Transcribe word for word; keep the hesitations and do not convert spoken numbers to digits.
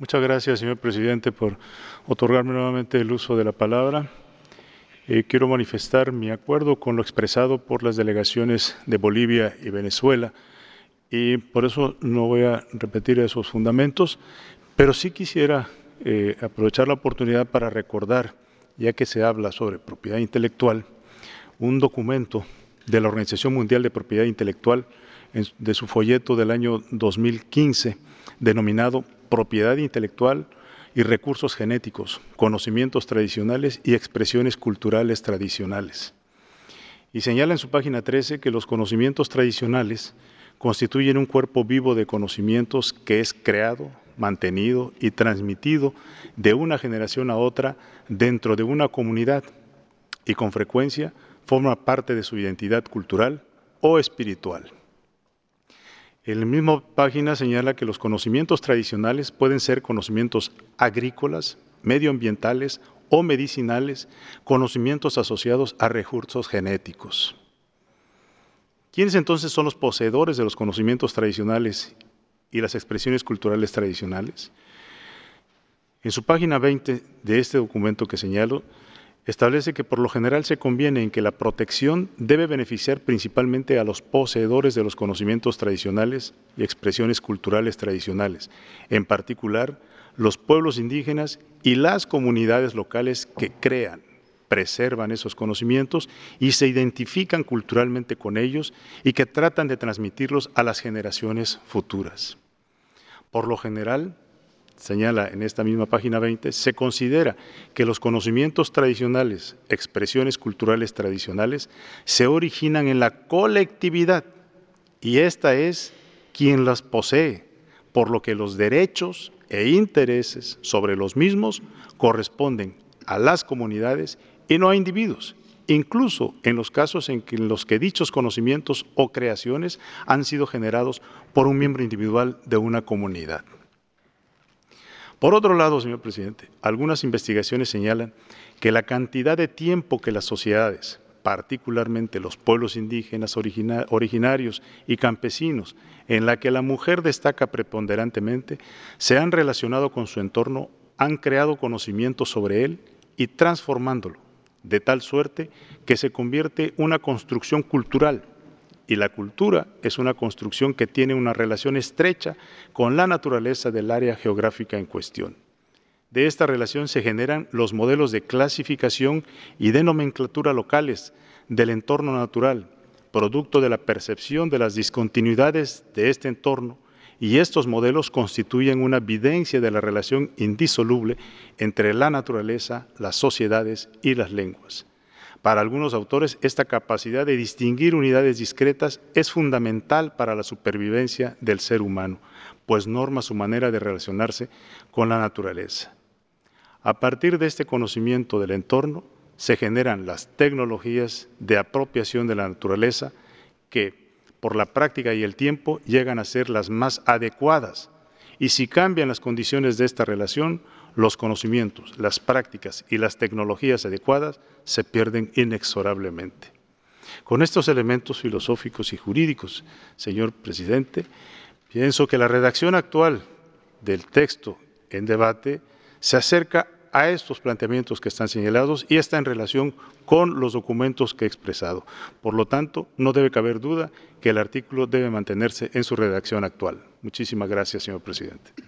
Muchas gracias, señor presidente, por otorgarme nuevamente el uso de la palabra. Eh, quiero manifestar mi acuerdo con lo expresado por las delegaciones de Bolivia y Venezuela, y por eso no voy a repetir esos fundamentos, pero sí quisiera eh, aprovechar la oportunidad para recordar, ya que se habla sobre propiedad intelectual, un documento de la Organización Mundial de Propiedad Intelectual en, de su folleto del año dos mil quince, denominado Propiedad Intelectual y Recursos Genéticos, Conocimientos Tradicionales y Expresiones Culturales Tradicionales. Y señala en su página trece que los conocimientos tradicionales constituyen un cuerpo vivo de conocimientos que es creado, mantenido y transmitido de una generación a otra dentro de una comunidad y con frecuencia forma parte de su identidad cultural o espiritual. En la misma página señala que los conocimientos tradicionales pueden ser conocimientos agrícolas, medioambientales o medicinales, conocimientos asociados a recursos genéticos. ¿Quiénes entonces son los poseedores de los conocimientos tradicionales y las expresiones culturales tradicionales? En su página veinte de este documento que señalo, establece que por lo general se conviene en que la protección debe beneficiar principalmente a los poseedores de los conocimientos tradicionales y expresiones culturales tradicionales, en particular los pueblos indígenas y las comunidades locales que crean, preservan esos conocimientos y se identifican culturalmente con ellos y que tratan de transmitirlos a las generaciones futuras. Por lo general, señala en esta misma página veinte, se considera que los conocimientos tradicionales, expresiones culturales tradicionales, se originan en la colectividad y esta es quien las posee, por lo que los derechos e intereses sobre los mismos corresponden a las comunidades y no a individuos, incluso en los casos en, que, en los que dichos conocimientos o creaciones han sido generados por un miembro individual de una comunidad. Por otro lado, señor presidente, algunas investigaciones señalan que la cantidad de tiempo que las sociedades, particularmente los pueblos indígenas origina, originarios y campesinos, en la que la mujer destaca preponderantemente, se han relacionado con su entorno, han creado conocimiento sobre él y transformándolo, de tal suerte que se convierte en una construcción cultural. Y la cultura es una construcción que tiene una relación estrecha con la naturaleza del área geográfica en cuestión. De esta relación se generan los modelos de clasificación y de nomenclatura locales del entorno natural, producto de la percepción de las discontinuidades de este entorno, y estos modelos constituyen una evidencia de la relación indisoluble entre la naturaleza, las sociedades y las lenguas. Para algunos autores, esta capacidad de distinguir unidades discretas es fundamental para la supervivencia del ser humano, pues norma su manera de relacionarse con la naturaleza. A partir de este conocimiento del entorno, se generan las tecnologías de apropiación de la naturaleza que, por la práctica y el tiempo, llegan a ser las más adecuadas. Y si cambian las condiciones de esta relación, los conocimientos, las prácticas y las tecnologías adecuadas se pierden inexorablemente. Con estos elementos filosóficos y jurídicos, señor presidente, pienso que la redacción actual del texto en debate se acerca a estos planteamientos que están señalados y está en relación con los documentos que he expresado. Por lo tanto, no debe caber duda que el artículo debe mantenerse en su redacción actual. Muchísimas gracias, señor presidente.